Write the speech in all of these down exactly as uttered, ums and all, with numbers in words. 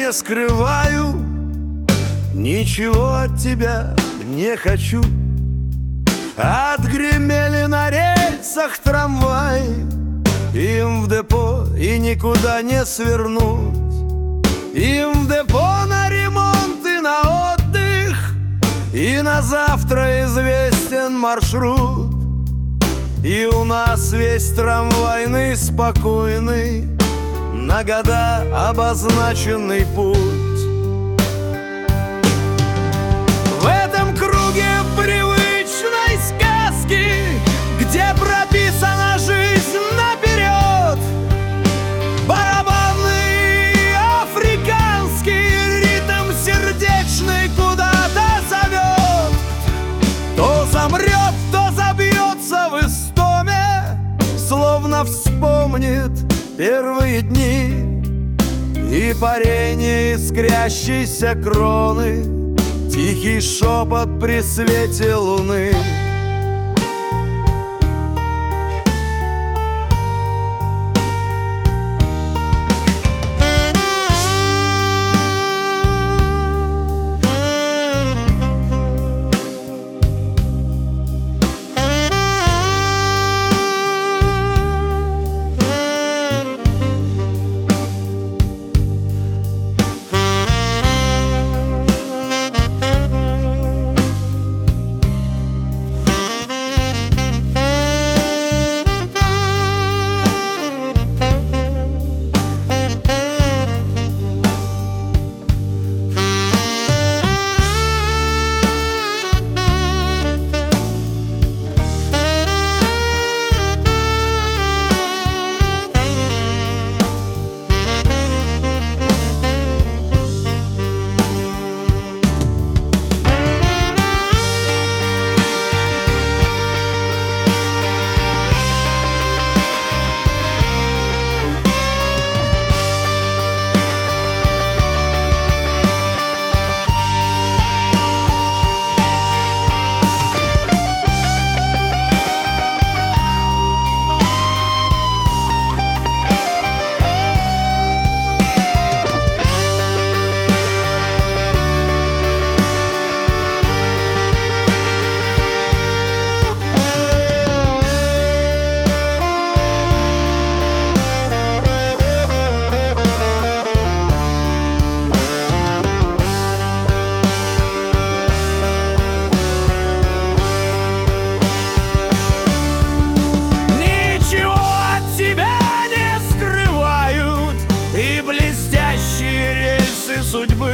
не скрываю, ничего от тебя не хочу. Отгремели на рельсах трамваи, им в депо и никуда не свернуть. Им в депо на ремонт и на отдых, и на завтра известен маршрут. И у нас весь трамвайный спокойный, на года обозначенный путь. В этом круге привычной сказки, где прописана жизнь наперед, барабанный африканский ритм сердечный куда-то зовет. То замрет, то забьется в истоме, словно вспомнит первые дни и парение искрящейся кроны, тихий шепот при свете луны. Судьбы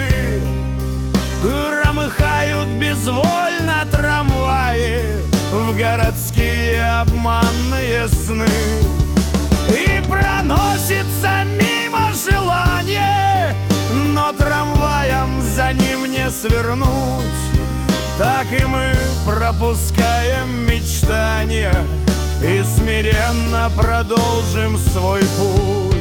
громыхают безвольно трамваи в городские обманные сны. И проносится мимо желание, но трамваем за ним не свернуть. Так и мы пропускаем мечтания и смиренно продолжим свой путь.